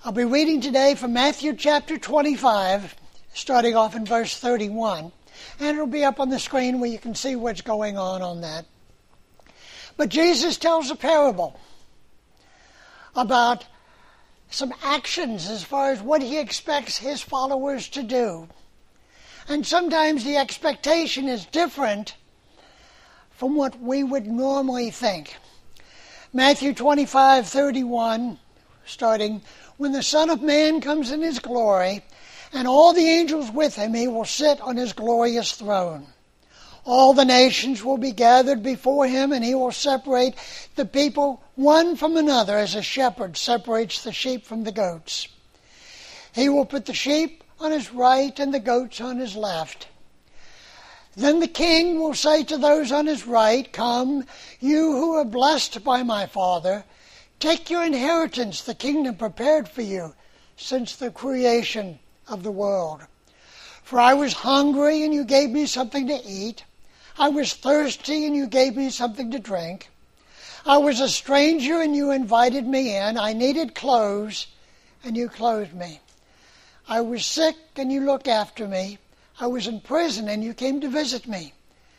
I'll be reading today from Matthew chapter 25, starting off in verse 31. And it'll be up on the screen where you can see what's going on that. But Jesus tells a parable about some actions as far as what he expects his followers to do. And sometimes the expectation is different from what we would normally think. Matthew 25:31, starting, when the Son of Man comes in his glory, and all the angels with him, he will sit on his glorious throne. All the nations will be gathered before him, and he will separate the people one from another as a shepherd separates the sheep from the goats. He will put the sheep on his right and the goats on his left. Then the king will say to those on his right, "Come, you who are blessed by my Father, take your inheritance, the kingdom prepared for you since the creation of the world. For I was hungry, and you gave me something to eat. I was thirsty, and you gave me something to drink. I was a stranger, and you invited me in. I needed clothes, and you clothed me. I was sick, and you looked after me. I was in prison, and you came to visit me."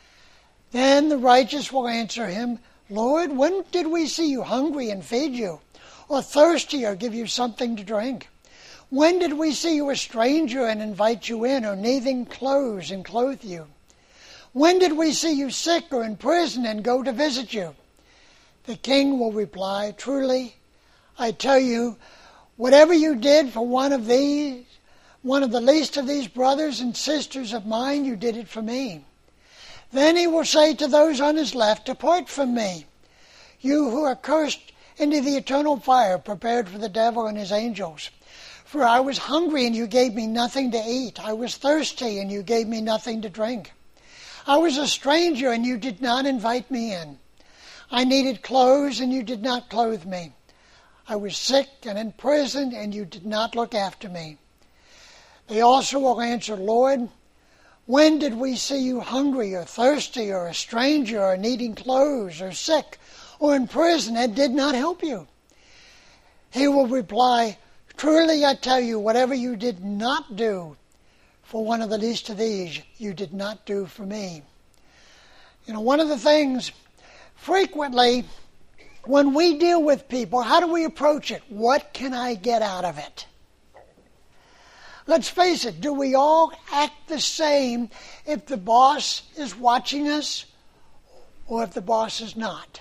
Then the righteous will answer him, "Lord, when did we see you hungry and feed you, or thirsty or give you something to drink? When did we see you a stranger and invite you in, or needing clothes and clothe you? When did we see you sick or in prison and go to visit you?" The king will reply, "Truly, I tell you, whatever you did for one of the least of these brothers and sisters of mine, you did it for me." Then he will say to those on his left, "Depart from me, you who are cursed, into the eternal fire prepared for the devil and his angels. For I was hungry, and you gave me nothing to eat. I was thirsty, and you gave me nothing to drink. I was a stranger, and you did not invite me in. I needed clothes, and you did not clothe me. I was sick and in prison, and you did not look after me." They also will answer, "Lord, when did we see you hungry or thirsty or a stranger or needing clothes or sick or in prison and did not help you?" He will reply, "Truly I tell you, whatever you did not do for one of the least of these, you did not do for me." One of the things frequently when we deal with people, how do we approach it? What can I get out of it? Let's face it, do we all act the same if the boss is watching us or if the boss is not?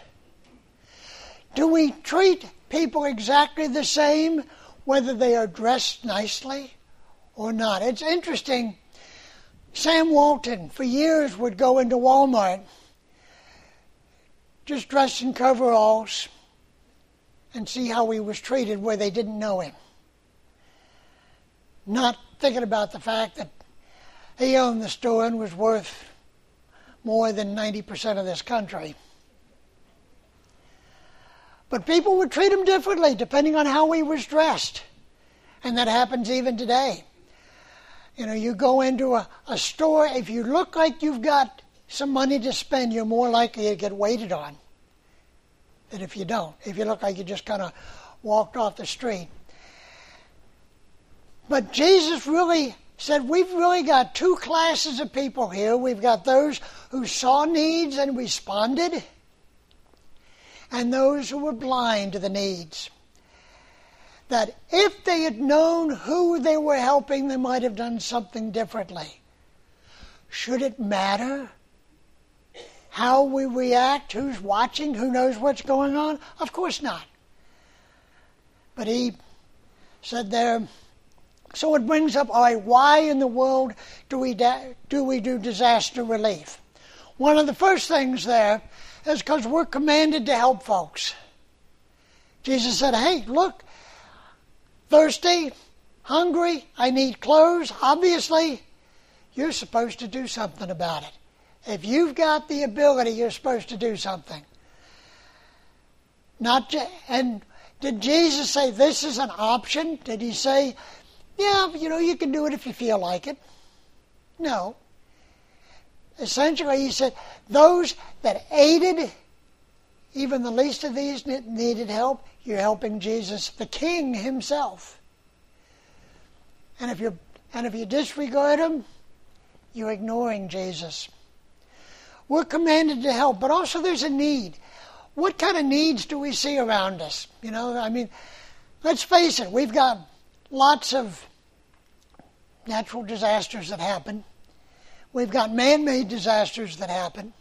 Do we treat people exactly the same whether they are dressed nicely or not? It's interesting. Sam Walton, for years, would go into Walmart just dressed in coveralls and see how he was treated where they didn't know him. Not thinking about the fact that he owned the store and was worth more than 90% of this country. But people would treat him differently depending on how he was dressed. And that happens even today. You go into a store, if you look like you've got some money to spend, you're more likely to get waited on than if you don't. If you look like you just kind of walked off the street. But Jesus really said we've really got two classes of people here. We've got those who saw needs and responded, and those who were blind to the needs. That if they had known who they were helping, they might have done something differently. Should it matter how we react, who's watching, who knows what's going on? Of course not. But he said there, so it brings up, all right, why in the world do we do disaster relief? One of the first things there is because we're commanded to help folks. Jesus said, hey, look, thirsty, hungry, I need clothes. Obviously, you're supposed to do something about it. If you've got the ability, you're supposed to do something. And did Jesus say this is an option? Did he say, yeah, you can do it if you feel like it? No. Essentially, he said, those that aided, even the least of these needed help, you're helping Jesus, the King himself. And if you disregard him, you're ignoring Jesus. We're commanded to help, but also there's a need. What kind of needs do we see around us? Let's face it, we've got lots of natural disasters that happen. We've got man-made disasters that happen.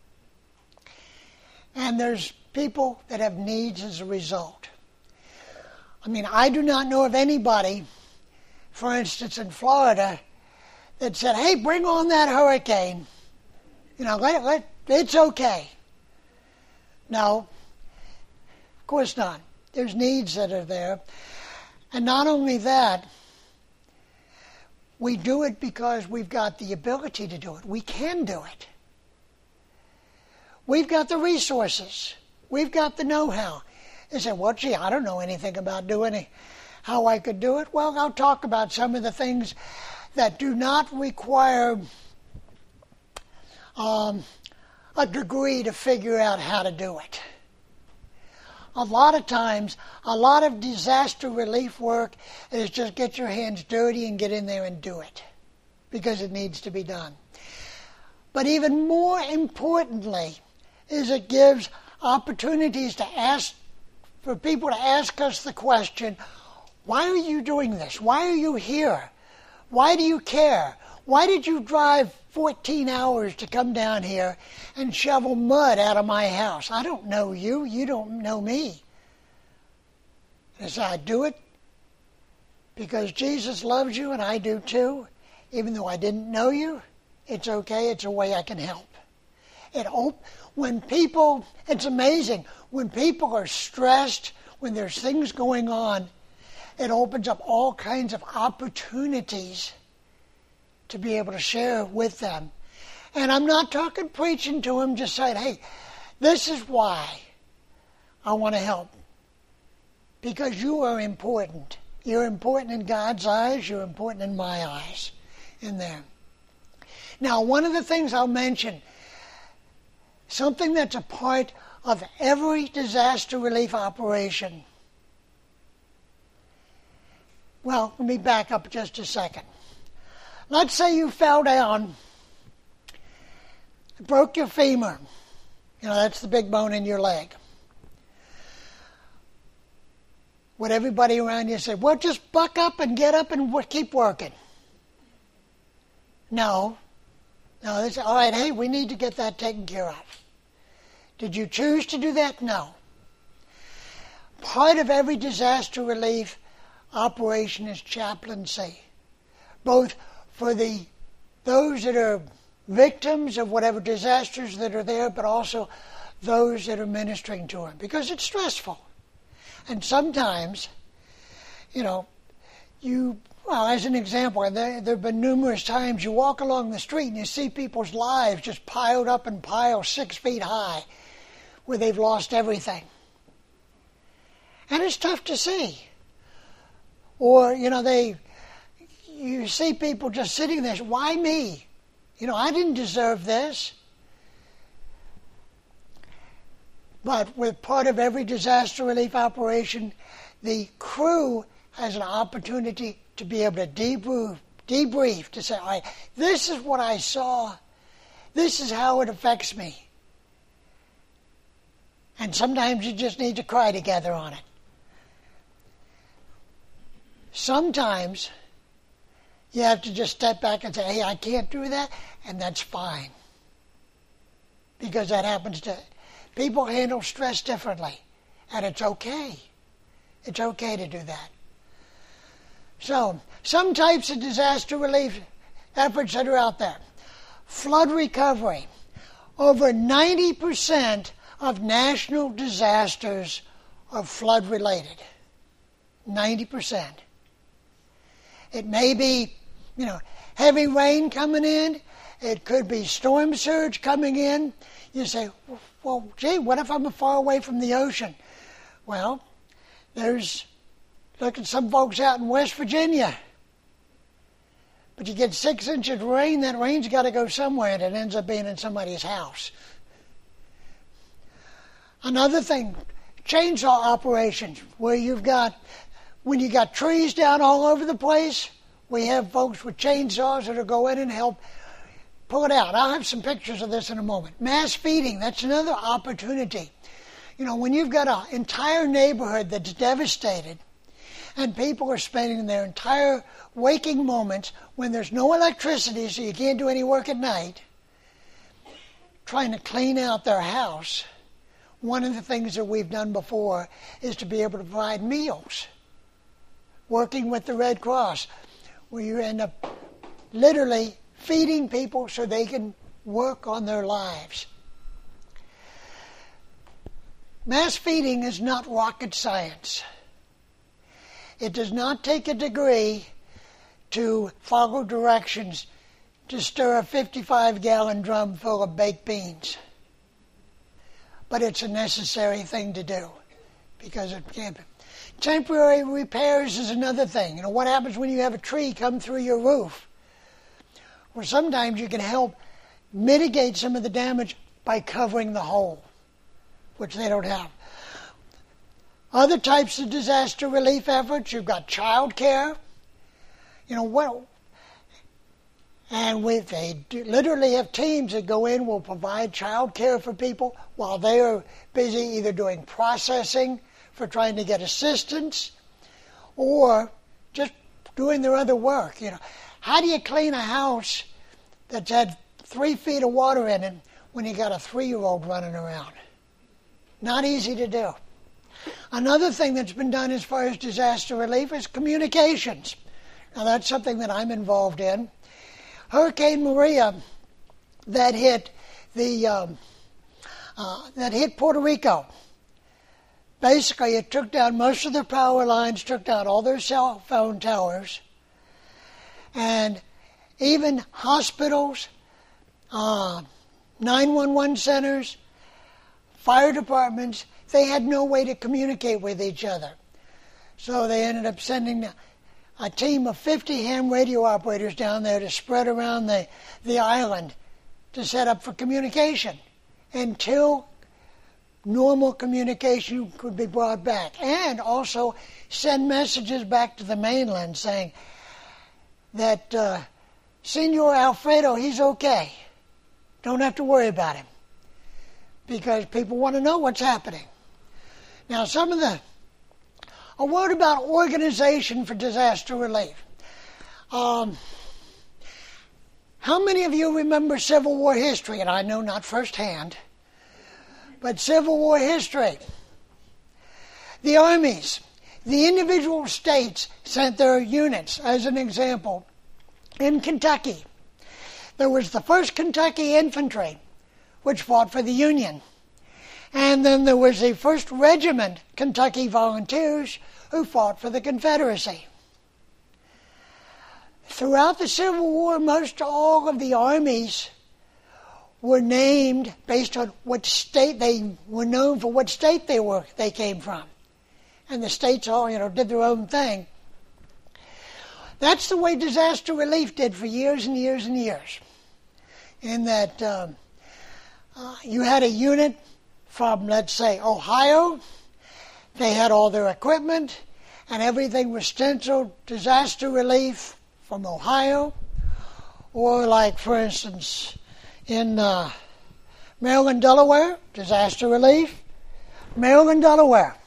And there's people that have needs as a result. I do not know of anybody, for instance, in Florida, that said, hey, bring on that hurricane. It's okay. No, of course not. There's needs that are there. And not only that, we do it because we've got the ability to do it. We can do it. We've got the resources. We've got the know-how. They say, well, gee, I don't know anything about doing it, how I could do it. Well, I'll talk about some of the things that do not require a degree to figure out how to do it. A lot of times, a lot of disaster relief work is just get your hands dirty and get in there and do it, because it needs to be done. But even more importantly is it gives opportunities for people to ask us the question, why are you doing this? Why are you here? Why do you care? Why did you drive 14 hours to come down here and shovel mud out of my house? I don't know you. You don't know me. And so I do it because Jesus loves you and I do too. Even though I didn't know you, it's okay. It's a way I can help. It's amazing. When people are stressed, when there's things going on, it opens up all kinds of opportunities to be able to share with them. And I'm not talking preaching to them, just saying, hey, this is why I want to help. Because you are important. You're important in God's eyes. You're important in my eyes in there. Now, one of the things I'll mention, something that's a part of every disaster relief operation. Well, let me back up just a second. Let's say you fell down, broke your femur. That's the big bone in your leg. Would everybody around you say, well, just buck up and get up and keep working? No. They say, all right, hey, we need to get that taken care of. Did you choose to do that? No. Part of every disaster relief operation is chaplaincy, both for those that are victims of whatever disasters that are there, but also those that are ministering to them, because it's stressful. And sometimes, as an example, there have been numerous times you walk along the street and you see people's lives just piled up in piles 6 feet high, where they've lost everything. And it's tough to see. Or, you see people just sitting there, why me? I didn't deserve this. But with part of every disaster relief operation, the crew has an opportunity to be able to debrief, to say, all right, this is what I saw. This is how it affects me. And sometimes you just need to cry together on it. Sometimes you have to just step back and say, hey, I can't do that, and that's fine. Because that happens to... People handle stress differently, and it's okay. It's okay to do that. So, some types of disaster relief efforts that are out there. Flood recovery. Over 90% of national disasters are flood related. 90%. It may be, heavy rain coming in. It could be storm surge coming in. You say, well, gee, what if I'm far away from the ocean? Well, look at some folks out in West Virginia. But you get 6 inches of rain, that rain's got to go somewhere, and it ends up being in somebody's house. Another thing, chainsaw operations, when you got trees down all over the place, We have folks with chainsaws that'll go in and help pull it out. I'll have some pictures of this in a moment. Mass feeding, that's another opportunity. When you've got an entire neighborhood that's devastated and people are spending their entire waking moments when there's no electricity, so you can't do any work at night, trying to clean out their house, one of the things that we've done before is to be able to provide meals, working with the Red Cross, where you end up literally feeding people so they can work on their lives. Mass feeding is not rocket science. It does not take a degree to follow directions to stir a 55-gallon drum full of baked beans. But it's a necessary thing to do because it can't be. Temporary repairs is another thing. What happens when you have a tree come through your roof? Well, sometimes you can help mitigate some of the damage by covering the hole, which they don't have. Other types of disaster relief efforts, you've got child care. They literally have teams that go in, will provide child care for people while they are busy either doing processing for trying to get assistance or just doing their other work. How do you clean a house that's had 3 feet of water in it when you got a 3-year-old running around? Not easy to do. Another thing that's been done as far as disaster relief is communications. Now that's something that I'm involved in. Hurricane Maria that hit Puerto Rico. Basically, it took down most of their power lines, took down all their cell phone towers, and even hospitals, 911 centers, fire departments, they had no way to communicate with each other. So they ended up sending a team of 50 ham radio operators down there to spread around the island to set up for communication until normal communication could be brought back. And also send messages back to the mainland saying that Senor Alfredo, he's okay. Don't have to worry about him. Because people want to know what's happening. Now, a word about organization for disaster relief. How many of you remember Civil War history? And I know not firsthand, but Civil War history. The armies, the individual states sent their units, as an example. In Kentucky, there was the 1st Kentucky Infantry, which fought for the Union. And then there was the 1st Regiment, Kentucky Volunteers, who fought for the Confederacy. Throughout the Civil War, most all of the armies were named based on what state they were known for, what state they came from. And the states all, did their own thing. That's the way disaster relief did for years and years and years. In that you had a unit from, let's say, Ohio. They had all their equipment, and everything was stenciled disaster relief from Ohio. Or like, for instance, in Maryland, Delaware, disaster relief, Maryland, Delaware.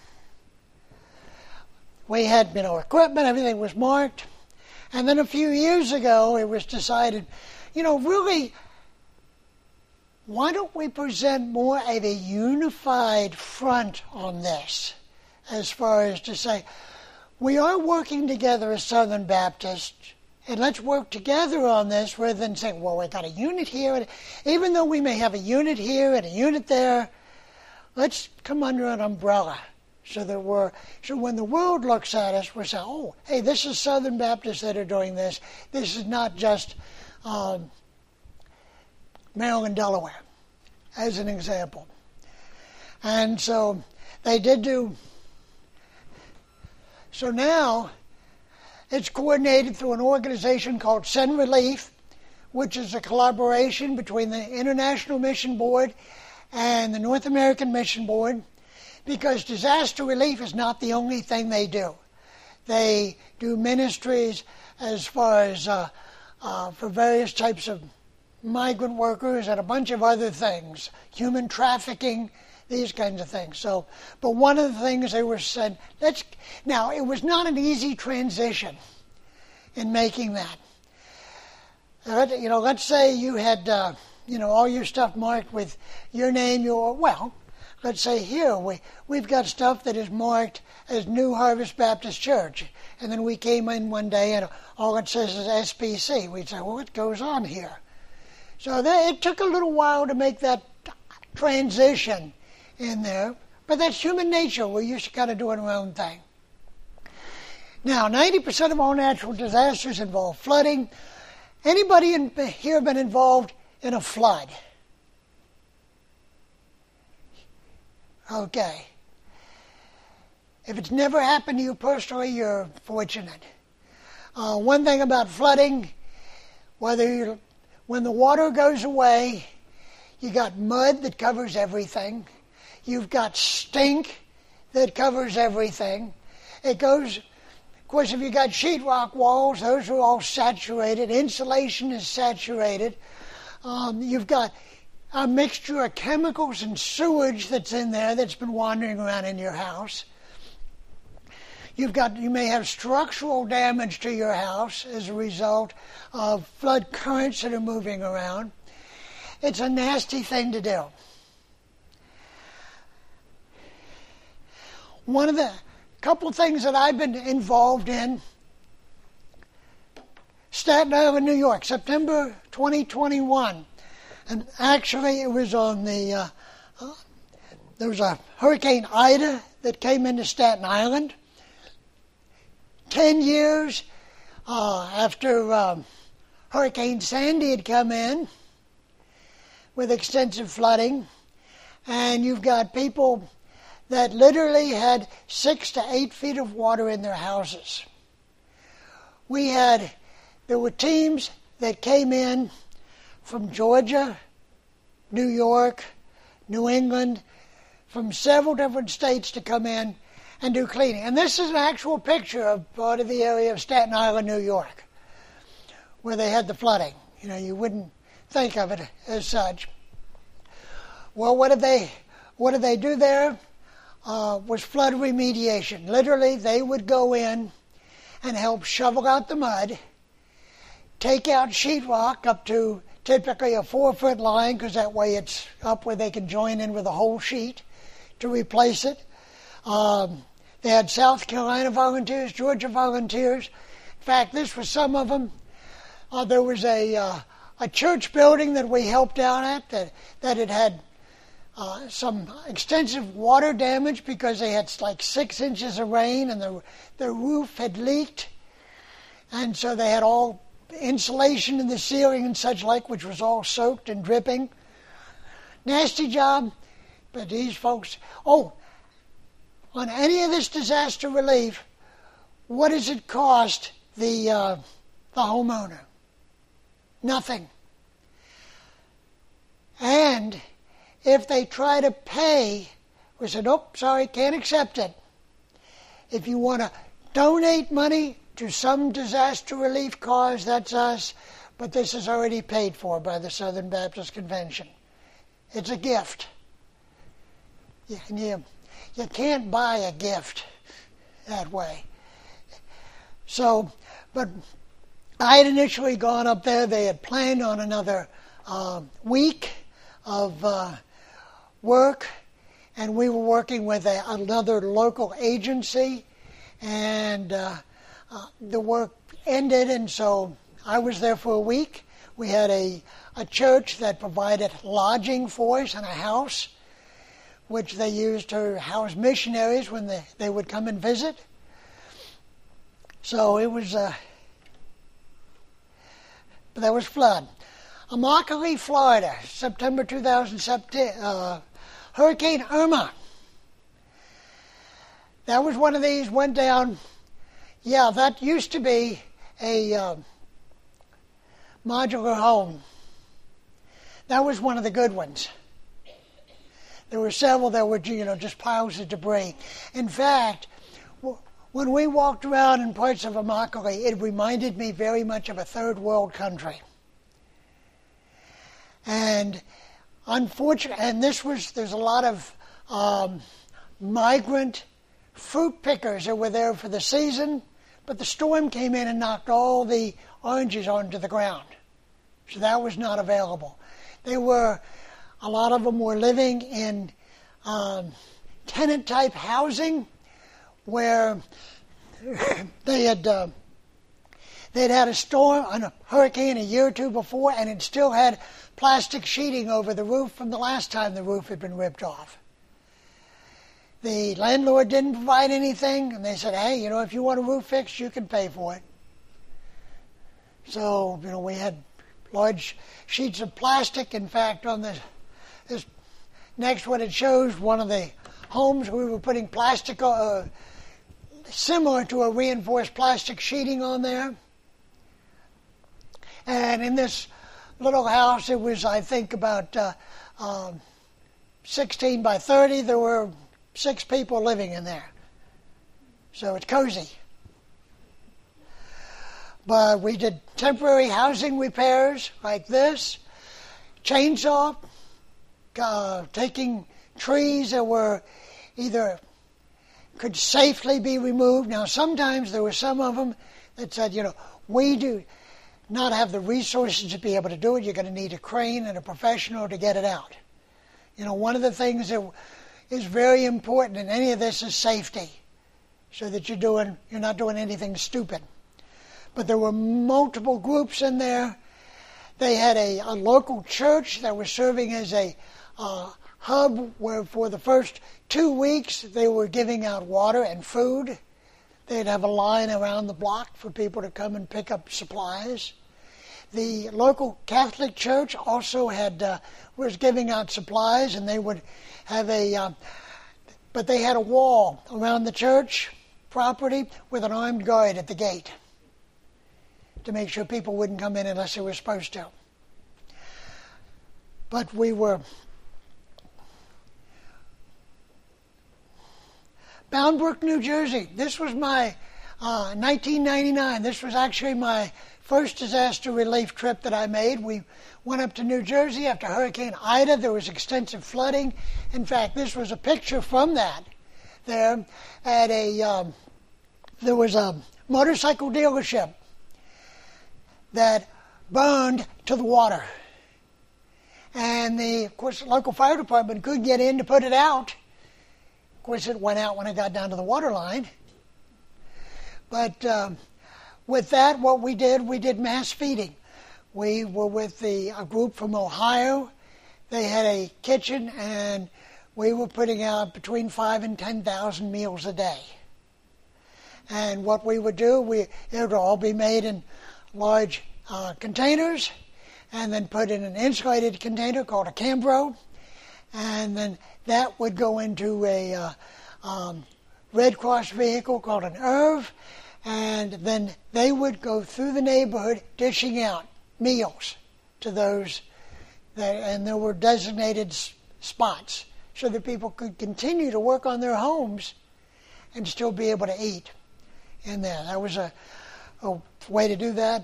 We had, equipment, everything was marked. And then a few years ago, it was decided, really, why don't we present more of a unified front on this? As far as to say, we are working together as Southern Baptists, and let's work together on this rather than saying, well, we've got a unit here. And even though we may have a unit here and a unit there, let's come under an umbrella so when the world looks at us, we're saying, oh, hey, this is Southern Baptists that are doing this. This is not just Maryland, Delaware, as an example. And so they did do. So now it's coordinated through an organization called Send Relief, which is a collaboration between the International Mission Board and the North American Mission Board, because disaster relief is not the only thing they do. They do ministries as far as for various types of migrant workers and a bunch of other things, human trafficking, these kinds of things. So, but one of the things they were said, now it was not an easy transition in making that. Let's say you had, all your stuff marked with your name, let's say here we've got stuff that is marked as New Harvest Baptist Church. And then we came in one day and all it says is SBC. We'd say, well, what goes on here? So it took a little while to make that transition in there. But that's human nature. We're used to kind of doing our own thing. Now, 90% of all natural disasters involve flooding. Anybody here been involved in a flood? Okay. If it's never happened to you personally, you're fortunate. One thing about flooding, when the water goes away, you got mud that covers everything. You've got stink that covers everything. It goes, of course, if you got sheetrock walls, those are all saturated. Insulation is saturated. You've got a mixture of chemicals and sewage that's in there that's been wandering around in your house. You may have structural damage to your house as a result of flood currents that are moving around. It's a nasty thing to do. One of the couple things that I've been involved in, Staten Island, New York, September 2021. And actually it was on there was a Hurricane Ida that came into Staten Island. 10 years after Hurricane Sandy had come in with extensive flooding, and you've got people that literally had 6 to 8 feet of water in their houses. There were teams that came in from Georgia, New York, New England, from several different states to come in and do cleaning. And this is an actual picture of part of the area of Staten Island, New York, where they had the flooding. You wouldn't think of it as such. Well, what did they do there? Was flood remediation. Literally, they would go in and help shovel out the mud, take out sheetrock up to typically a 4-foot line, because that way it's up where they can join in with a whole sheet to replace it. They had South Carolina volunteers, Georgia volunteers. In fact, this was some of them. There was a church building that we helped out at that had some extensive water damage because they had like 6 inches of rain and the roof had leaked. And so they had all insulation in the ceiling and such like, which was all soaked and dripping. Nasty job, but these folks... on any of this disaster relief, what does it cost the homeowner? Nothing. And if they try to pay, we said, nope, sorry, can't accept it. If you want to donate money to some disaster relief cause, that's us, but this is already paid for by the Southern Baptist Convention. It's a gift. You can't buy a gift that way. So, but I had initially gone up there. They had planned on another week of work, and we were working with another local agency, and the work ended, and so I was there for a week. We had a church that provided lodging for us in a house, which they used to house missionaries when they would come and visit. So it was, but that was flood. Immokalee, Florida, September 2017, Hurricane Irma. That was one of these, went down. Yeah, that used to be a modular home. That was one of the good ones. There were several that were, just piles of debris. In fact, When we walked around in parts of Immokalee, it reminded me very much of a third world country. And unfortunately, and there's a lot of migrant fruit pickers that were there for the season, but the storm came in and knocked all the oranges onto the ground. So that was not available. A lot of them were living in tenant-type housing where they'd had a storm, a hurricane a year or two before, and it still had plastic sheeting over the roof from the last time the roof had been ripped off. The landlord didn't provide anything, and they said, hey, if you want a roof fixed, you can pay for it. So, we had large sheets of plastic. In fact, on this next one, it shows one of the homes we were putting plastic, similar to a reinforced plastic sheeting on there. And in this little house, it was, I think, about 16 by 30. There were 6 people living in there. So it's cozy. But we did temporary housing repairs like this, chainsaw, taking trees that were either could safely be removed. Now, sometimes there were some of them that said, we do not have the resources to be able to do it. You're going to need a crane and a professional to get it out. One of the things that is very important in any of this is safety, so that you're not doing anything stupid. But there were multiple groups in there. They had a local church that was serving as a hub where for the first 2 weeks they were giving out water and food. They'd have a line around the block for people to come and pick up supplies. The local Catholic church also was giving out supplies, and they would have but they had a wall around the church property with an armed guard at the gate to make sure people wouldn't come in unless they were supposed to. But we were Bound Brook, New Jersey. This was my 1999. This was actually my first disaster relief trip that I made. We went up to New Jersey after Hurricane Ida. There was extensive flooding. In fact, this was a picture from that. There was a motorcycle dealership that burned to the water. And of course, the local fire department could get in to put it out. Of course, it went out when it got down to the water line. But with that, what we did mass feeding. We were with a group from Ohio. They had a kitchen, and we were putting out between 5,000 and 10,000 meals a day. And what we would do, it would all be made in large containers, and then put in an insulated container called a Cambro, and then that would go into a Red Cross vehicle called an IRV, and then they would go through the neighborhood dishing out meals to those, and there were designated spots so that people could continue to work on their homes and still be able to eat in there. That was a way to do that.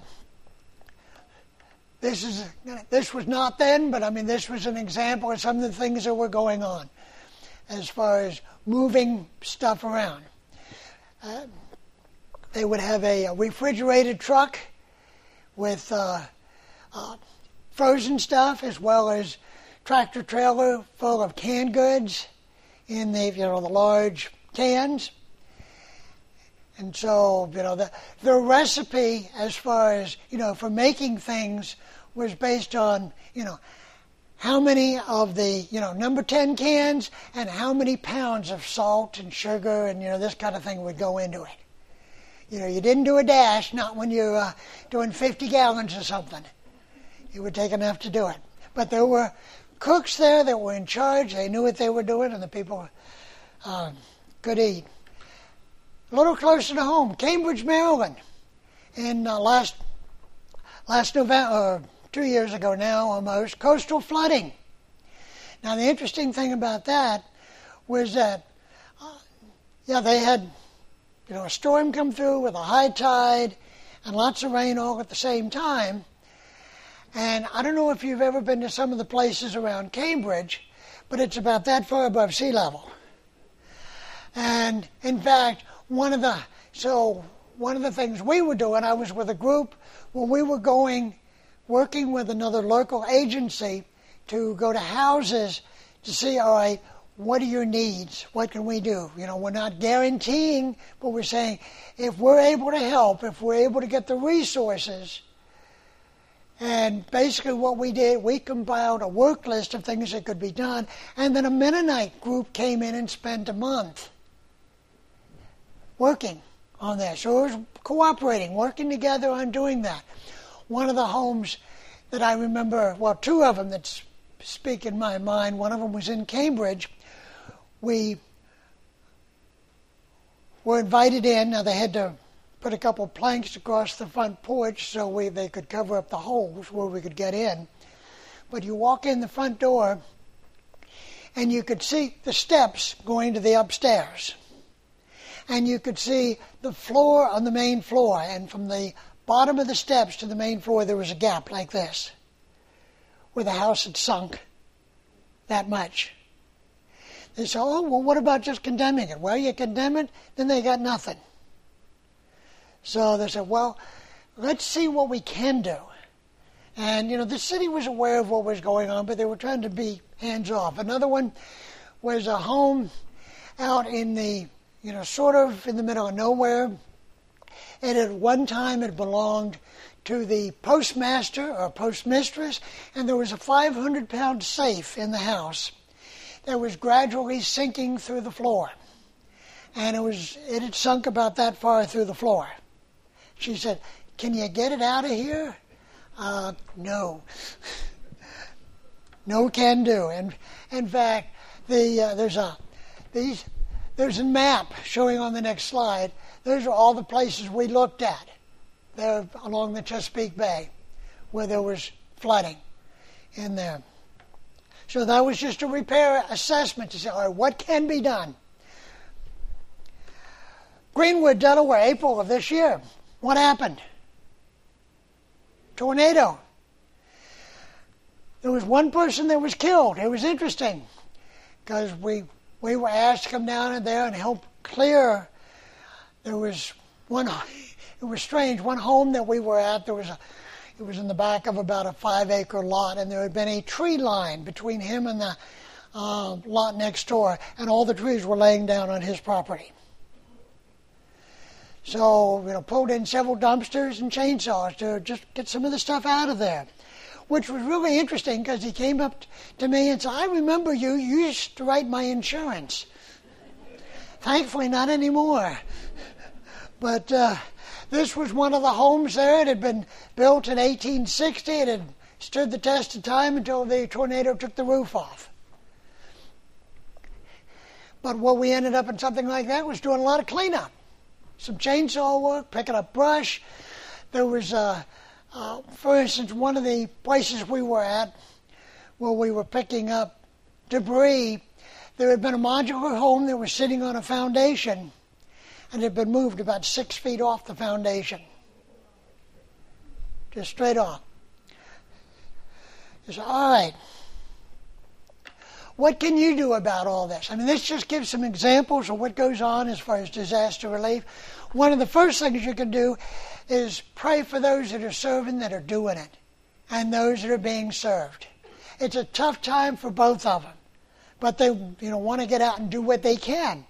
This was not then, but this was an example of some of the things that were going on as far as moving stuff around. They would have a refrigerated truck with frozen stuff, as well as tractor trailer full of canned goods in the large cans. And so, the recipe as far as, for making things was based on, how many of the, number 10 cans and how many pounds of salt and sugar and, this kind of thing would go into it. You didn't do a dash, not when you're doing 50 gallons or something. It would take enough to do it. But there were cooks there that were in charge. They knew what they were doing, and the people could eat. A little closer to home, Cambridge, Maryland, in last November, 2 years ago now almost, coastal flooding. Now the interesting thing about that was that, they had a storm come through with a high tide and lots of rain all at the same time. And I don't know if you've ever been to some of the places around Cambridge, but it's about that far above sea level. And in fact, one of the things we were doing, I was with a group when we were working with another local agency to go to houses to see, all right, what are your needs? What can we do? We're not guaranteeing, but we're saying if we're able to help, if we're able to get the resources. And basically what we did, we compiled a work list of things that could be done, and then a Mennonite group came in and spent a month working on that. So it was cooperating, working together on doing that. One of the homes that I remember, well, two of them that speak in my mind, one of them was in Cambridge. We were invited in. Now they had to put a couple planks across the front porch so they could cover up the holes where we could get in. But you walk in the front door and you could see the steps going to the upstairs. And you could see the floor on the main floor. And from the bottom of the steps to the main floor there was a gap like this, where the house had sunk that much. They said, oh, well, what about just condemning it? Well, you condemn it, then they got nothing. So they said, well, let's see what we can do. And, the city was aware of what was going on, but they were trying to be hands-off. Another one was a home out in the, sort of in the middle of nowhere. And at one time it belonged to the postmaster or postmistress, and there was a 500-pound safe in the house that was gradually sinking through the floor. And it had sunk about that far through the floor. She said, can you get it out of here? No. No can do. And in fact, there's a map showing on the next slide. Those are all the places we looked at there along the Chesapeake Bay where there was flooding in there. So that was just a repair assessment to say, all right, what can be done? Greenwood, Delaware, April of this year. What happened? Tornado. There was one person that was killed. It was interesting because we were asked to come down in there and help clear. There was one, it was strange, one home that we were at, it was in the back of about a 5-acre lot, and there had been a tree line between him and the lot next door, and all the trees were laying down on his property. So, pulled in several dumpsters and chainsaws to just get some of the stuff out of there, which was really interesting because he came up to me and said, I remember you used to write my insurance. Thankfully, not anymore. But this was one of the homes there. It had been built in 1860. It had stood the test of time until the tornado took the roof off. But what we ended up in something like that was doing a lot of cleanup. Some chainsaw work, picking up brush. There was, for instance, one of the places we were at where we were picking up debris, there had been a modular home that was sitting on a foundation and had been moved about 6 feet off the foundation. Just straight off. He said, all right, what can you do about all this? I mean, this just gives some examples of what goes on as far as disaster relief. One of the first things you can do is pray for those that are serving that are doing it and those that are being served. It's a tough time for both of them, but they want to get out and do what they can.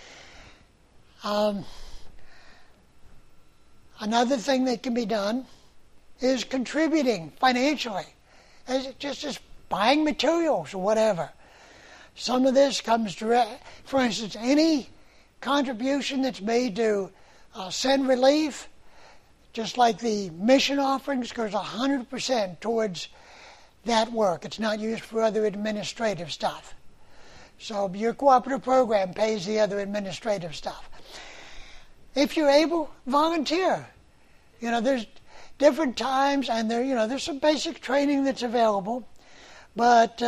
Another thing that can be done is contributing financially, just buying materials or whatever. Some of this comes direct. For instance, any contribution that's made to send relief, just like the mission offerings, goes 100% towards that work. It's not used for other administrative stuff. So your cooperative program pays the other administrative stuff. If you're able, volunteer. There's different times, and there's some basic training that's available, but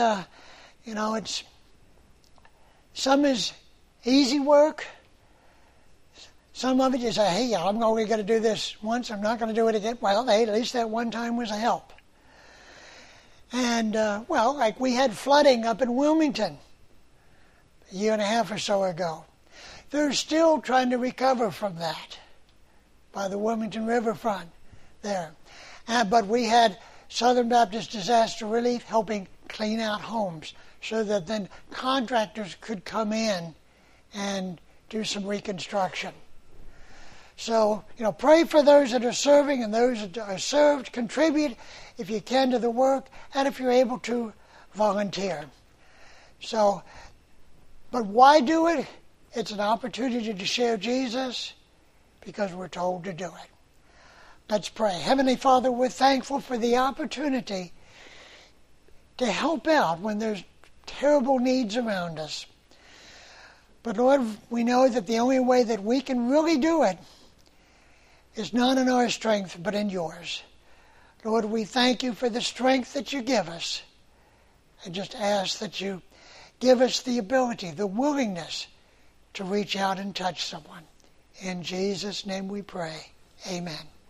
some is easy work, Some of it you say, hey, I'm only going to do this once, I'm not going to do it again. Well, hey, at least that one time was a help. And, like we had flooding up in Wilmington a year and a half or so ago. They're still trying to recover from that by the Wilmington riverfront there. But we had Southern Baptist Disaster Relief helping clean out homes so that then contractors could come in and do some reconstruction. So, pray for those that are serving and those that are served. Contribute if you can to the work, and if you're able to, volunteer. So, but why do it? It's an opportunity to share Jesus because we're told to do it. Let's pray. Heavenly Father, we're thankful for the opportunity to help out when there's terrible needs around us. But Lord, we know that the only way that we can really do it is not in our strength, but in yours. Lord, we thank you for the strength that you give us, and just ask that you give us the ability, the willingness to reach out and touch someone. In Jesus' name we pray. Amen.